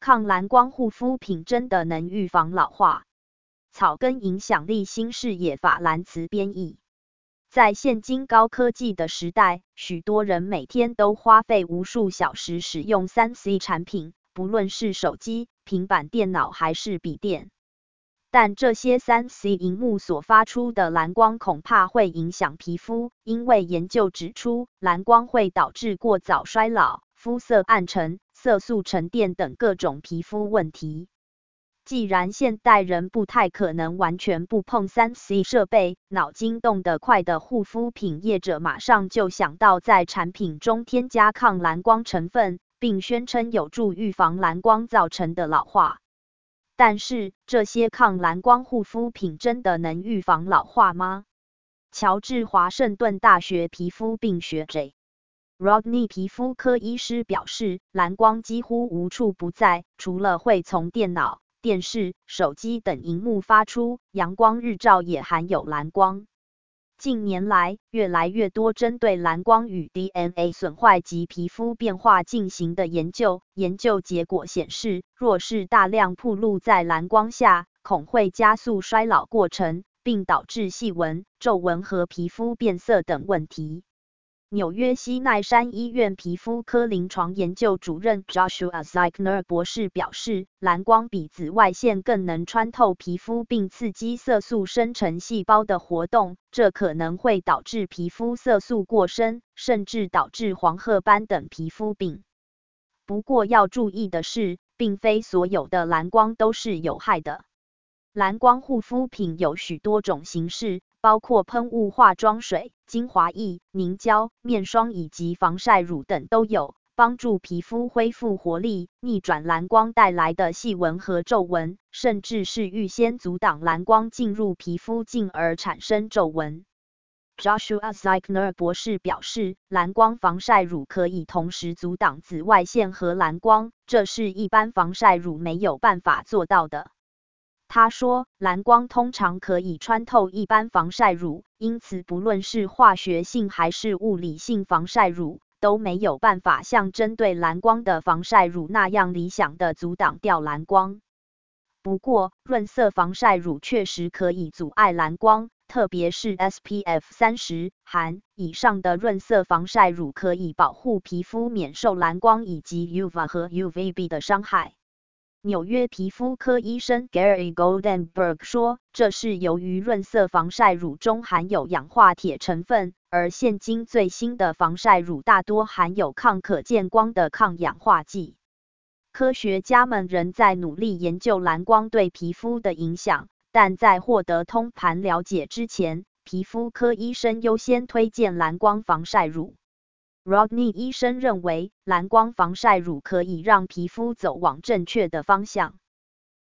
抗蓝光护肤品真的能预防老化？草根影响力新视野法兰茨编译。在现今高科技的时代，许多人每天都花费无数小时使用 3C 产品，不论是手机、平板电脑还是笔电。但这些 3C 萤幕所发出的蓝光恐怕会影响皮肤，因为研究指出，蓝光会导致过早衰老、肤色暗沉、色素沉淀等各种皮肤问题。既然现代人不太可能完全不碰 3C 设备，脑筋动得快的护肤品业者马上就想到在产品中添加抗蓝光成分，并宣称有助预防蓝光造成的老化。但是，这些抗蓝光护肤品真的能预防老化吗？乔治华盛顿大学皮肤病学 J. Rodney 皮肤科医师表示，蓝光几乎无处不在，除了会从电脑、电视、手机等萤幕发出，阳光日照也含有蓝光。近年来，越来越多针对蓝光与 DNA 损坏及皮肤变化进行的研究。研究结果显示，若是大量暴露在蓝光下，恐会加速衰老过程，并导致细纹、皱纹和皮肤变色等问题。纽约西奈山医院皮肤科临床研究主任 Joshua Zeichner 博士表示，蓝光比紫外线更能穿透皮肤并刺激色素生成细胞的活动，这可能会导致皮肤色素过深，甚至导致黄褐斑等皮肤病。不过要注意的是，并非所有的蓝光都是有害的。蓝光护肤品有许多种形式，包括喷雾、化妆水、精华液、凝胶、面霜以及防晒乳等都有，帮助皮肤恢复活力，逆转蓝光带来的细纹和皱纹，甚至是预先阻挡蓝光进入皮肤进而产生皱纹。Joshua Zeichner 博士表示，蓝光防晒乳可以同时阻挡紫外线和蓝光，这是一般防晒乳没有办法做到的。他说，蓝光通常可以穿透一般防晒乳，因此不论是化学性还是物理性防晒乳，都没有办法像针对蓝光的防晒乳那样理想的阻挡掉蓝光。不过，润色防晒乳确实可以阻碍蓝光，特别是 SPF 30含以上的润色防晒乳可以保护皮肤免受蓝光以及 UVA 和 UVB 的伤害。纽约皮肤科医生 Gary Goldenberg 说，这是由于润色防晒乳中含有氧化铁成分，而现今最新的防晒乳大多含有抗可见光的抗氧化剂。科学家们仍在努力研究蓝光对皮肤的影响，但在获得通盘了解之前，皮肤科医生优先推荐蓝光防晒乳。Rodney 医生认为，蓝光防晒乳可以让皮肤走往正确的方向。